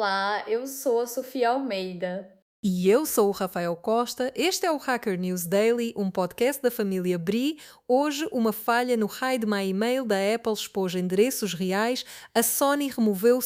Olá, eu sou a Sofia Almeida. E eu sou o Rafael Costa. Este é o Hacker News Daily, um podcast da família Bri. Hoje, uma falha no Hide My Email da Apple expôs endereços reais. A Sony removeu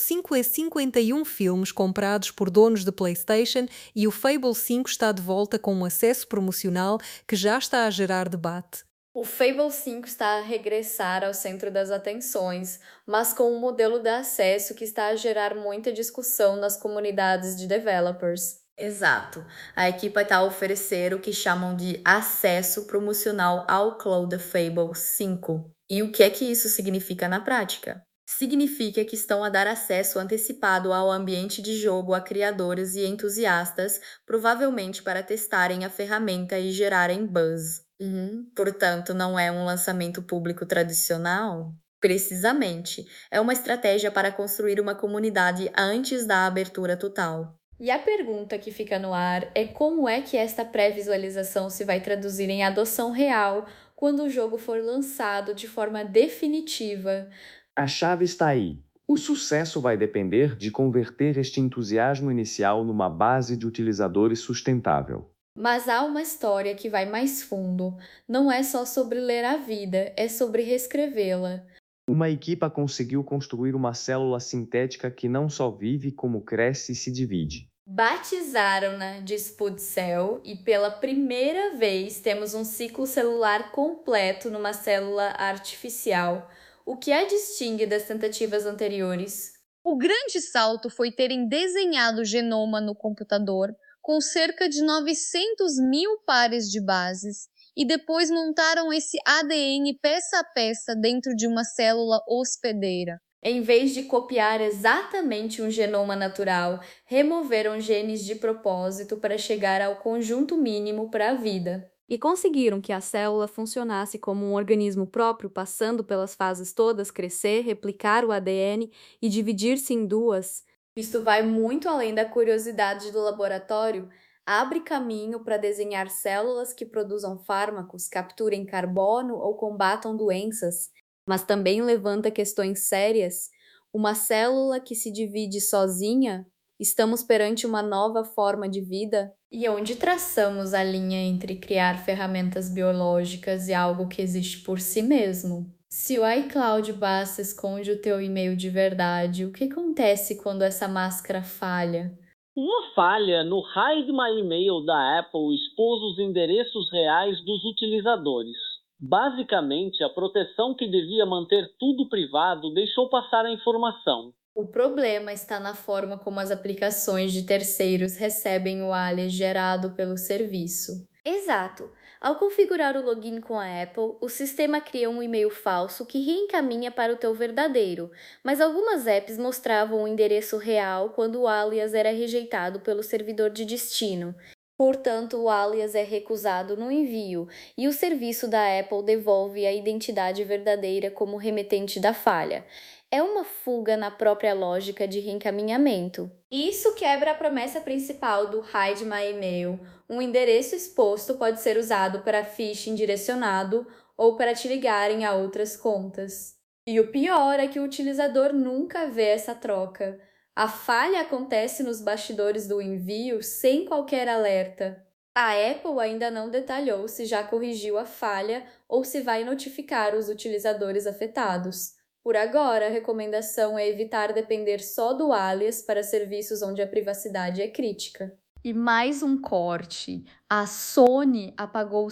51 filmes comprados por donos de PlayStation e o Fable 5 está de volta com um acesso promocional que já está a gerar debate. O Fable 5 está a regressar ao centro das atenções, mas com um modelo de acesso que está a gerar muita discussão nas comunidades de developers. Exato. A equipa está a oferecer o que chamam de acesso promocional ao Cloud Fable 5. E o que é que isso significa na prática? Significa que estão a dar acesso antecipado ao ambiente de jogo a criadores e entusiastas, provavelmente para testarem a ferramenta e gerarem buzz. Portanto, não é um lançamento público tradicional? Precisamente. É uma estratégia para construir uma comunidade antes da abertura total. E a pergunta que fica no ar é como é que esta pré-visualização se vai traduzir em adoção real quando o jogo for lançado de forma definitiva. A chave está aí. O sucesso vai depender de converter este entusiasmo inicial numa base de utilizadores sustentável. Mas há uma história que vai mais fundo. Não é só sobre ler a vida, é sobre reescrevê-la. Uma equipa conseguiu construir uma célula sintética que não só vive, como cresce e se divide. Batizaram-na de Spud Cell e pela primeira vez temos um ciclo celular completo numa célula artificial. O que a distingue das tentativas anteriores? O grande salto foi terem desenhado o genoma no computador com cerca de 900 mil pares de bases e depois montaram esse ADN peça a peça dentro de uma célula hospedeira. Em vez de copiar exatamente um genoma natural, removeram genes de propósito para chegar ao conjunto mínimo para a vida. E conseguiram que a célula funcionasse como um organismo próprio, passando pelas fases todas, crescer, replicar o ADN e dividir-se em duas. Isto vai muito além da curiosidade do laboratório, abre caminho para desenhar células que produzam fármacos, capturem carbono ou combatam doenças, mas também levanta questões sérias. Uma célula que se divide sozinha? Estamos perante uma nova forma de vida? E onde traçamos a linha entre criar ferramentas biológicas e algo que existe por si mesmo? Se o iCloud Basta esconde o teu e-mail de verdade, o que acontece quando essa máscara falha? Uma falha no Hide My Email da Apple expôs os endereços reais dos utilizadores. Basicamente, a proteção que devia manter tudo privado deixou passar a informação. O problema está na forma como as aplicações de terceiros recebem o alias gerado pelo serviço. Exato. Ao configurar o login com a Apple, o sistema cria um e-mail falso que reencaminha para o teu verdadeiro, mas algumas apps mostravam o endereço real quando o alias era rejeitado pelo servidor de destino. Portanto, o alias é recusado no envio e o serviço da Apple devolve a identidade verdadeira como remetente da falha. É uma fuga na própria lógica de reencaminhamento. Isso quebra a promessa principal do Hide My Email. Um endereço exposto pode ser usado para phishing direcionado ou para te ligarem a outras contas. E o pior é que o utilizador nunca vê essa troca. A falha acontece nos bastidores do envio sem qualquer alerta. A Apple ainda não detalhou se já corrigiu a falha ou se vai notificar os utilizadores afetados. Por agora, a recomendação é evitar depender só do alias para serviços onde a privacidade é crítica. E mais um corte. A Sony apagou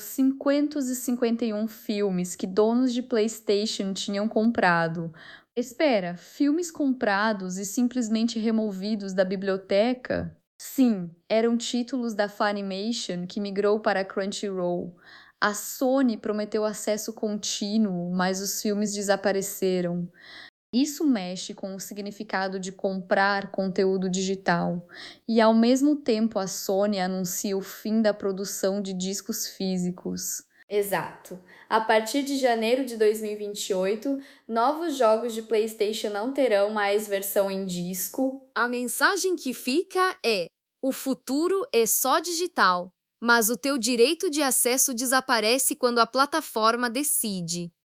551 filmes que donos de PlayStation tinham comprado. Espera, filmes comprados e simplesmente removidos da biblioteca? Sim, eram títulos da Funimation que migrou para a Crunchyroll. A Sony prometeu acesso contínuo, mas os filmes desapareceram. Isso mexe com o significado de comprar conteúdo digital. E, ao mesmo tempo, a Sony anuncia o fim da produção de discos físicos. Exato. A partir de janeiro de 2028, novos jogos de PlayStation não terão mais versão em disco. A mensagem que fica é: o futuro é só digital, mas o teu direito de acesso desaparece quando a plataforma decide.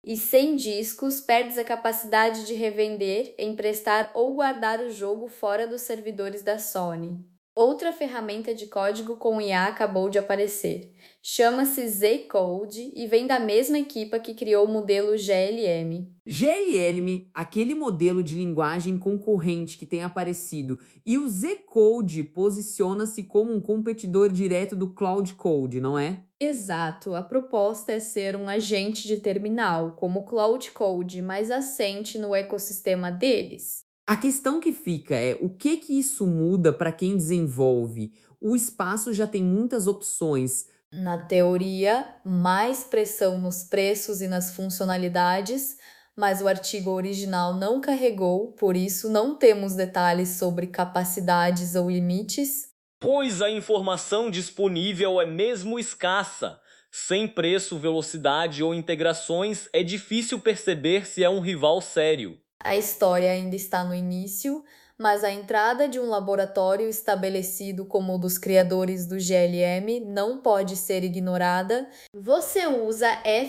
E sem discos, perdes a capacidade de revender, emprestar ou guardar o jogo fora dos servidores da Sony. Outra ferramenta de código com IA acabou de aparecer. Chama-se Z-Code e vem da mesma equipa que criou o modelo GLM. GLM, aquele modelo de linguagem concorrente que tem aparecido, e o Z-Code posiciona-se como um competidor direto do Cloud Code, não é? Exato, a proposta é ser um agente de terminal, como o Cloud Code, mas assente no ecossistema deles. A questão que fica é o que isso muda para quem desenvolve? O espaço já tem muitas opções. Na teoria, mais pressão nos preços e nas funcionalidades, mas o artigo original não carregou, por isso não temos detalhes sobre capacidades ou limites. Pois a informação disponível é mesmo escassa. Sem preço, velocidade ou integrações, é difícil perceber se é um rival sério. A história ainda está no início, mas a entrada de um laboratório estabelecido como o dos criadores do GLM não pode ser ignorada. Você usa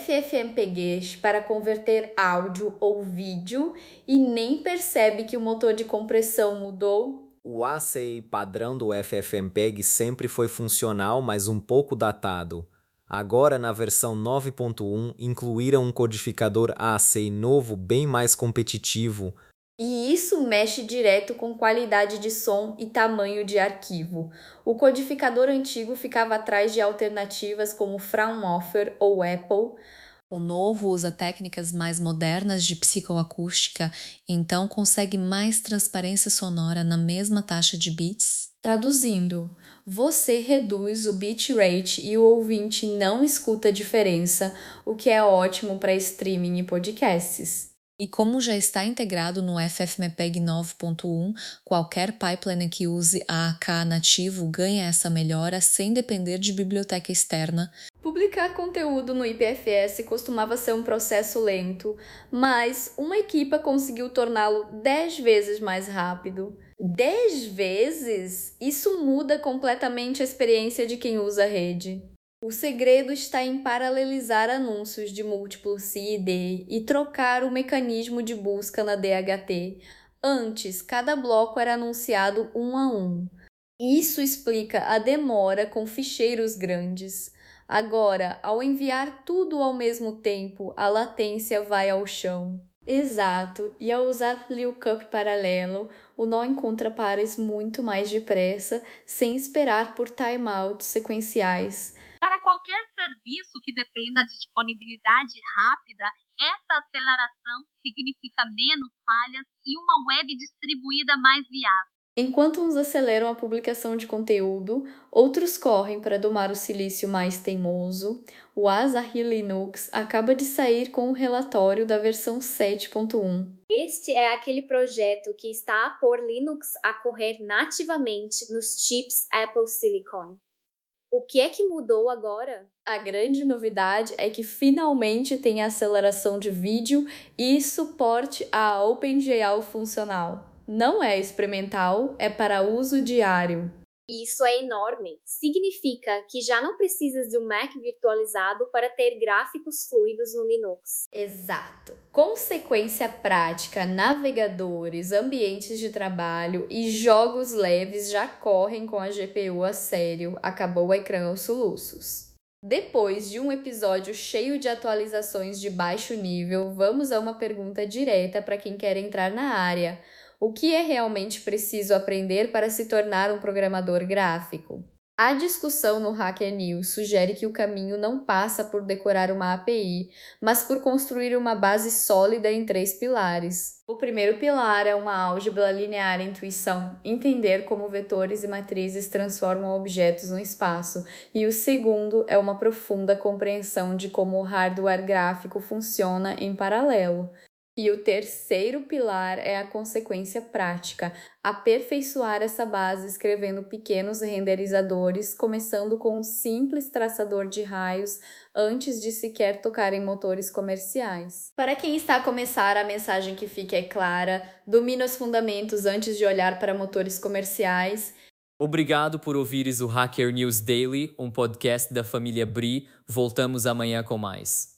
FFmpeg para converter áudio ou vídeo e nem percebe que o motor de compressão mudou. O ACI padrão do FFmpeg sempre foi funcional, mas um pouco datado. Agora, na versão 9.1, incluíram um codificador ACI novo bem mais competitivo. E isso mexe direto com qualidade de som e tamanho de arquivo. O codificador antigo ficava atrás de alternativas como Fraunhofer ou Apple. O novo usa técnicas mais modernas de psicoacústica, então consegue mais transparência sonora na mesma taxa de bits. Traduzindo, você reduz o bitrate e o ouvinte não escuta a diferença, o que é ótimo para streaming e podcasts. E como já está integrado no FFmpeg 9.1, qualquer pipeline que use AAK nativo ganha essa melhora sem depender de biblioteca externa. Publicar conteúdo no IPFS costumava ser um processo lento, mas uma equipa conseguiu torná-lo 10 vezes mais rápido. 10 vezes? Isso muda completamente a experiência de quem usa a rede. O segredo está em paralelizar anúncios de múltiplo CID e trocar o mecanismo de busca na DHT. Antes, cada bloco era anunciado um a um. Isso explica a demora com ficheiros grandes. Agora, ao enviar tudo ao mesmo tempo, a latência vai ao chão. Exato, e ao usar lookup paralelo, o nó encontra pares muito mais depressa, sem esperar por timeouts sequenciais. Para qualquer serviço que dependa de disponibilidade rápida, essa aceleração significa menos falhas e uma web distribuída mais viável. Enquanto uns aceleram a publicação de conteúdo, outros correm para domar o silício mais teimoso. O Asahi Linux acaba de sair com o relatório da versão 7.1. Este é aquele projeto que está a pôr Linux a correr nativamente nos chips Apple Silicon. O que é que mudou agora? A grande novidade é que finalmente tem aceleração de vídeo e suporte a OpenGL funcional. Não é experimental, é para uso diário. Isso é enorme. Significa que já não precisas de um Mac virtualizado para ter gráficos fluidos no Linux. Exato. Consequência prática, navegadores, ambientes de trabalho e jogos leves já correm com a GPU a sério. Acabou o ecrã aos soluços. Depois de um episódio cheio de atualizações de baixo nível, vamos a uma pergunta direta para quem quer entrar na área. O que é realmente preciso aprender para se tornar um programador gráfico? A discussão no Hacker News sugere que o caminho não passa por decorar uma API, mas por construir uma base sólida em 3 pilares. O primeiro pilar é uma álgebra linear intuição, entender como vetores e matrizes transformam objetos no espaço, e o segundo é uma profunda compreensão de como o hardware gráfico funciona em paralelo. E o terceiro pilar é a consequência prática, aperfeiçoar essa base escrevendo pequenos renderizadores, começando com um simples traçador de raios antes de sequer tocar em motores comerciais. Para quem está a começar, a mensagem que fica é clara: domine os fundamentos antes de olhar para motores comerciais. Obrigado por ouvires o Hacker News Daily, um podcast da família Bri. Voltamos amanhã com mais.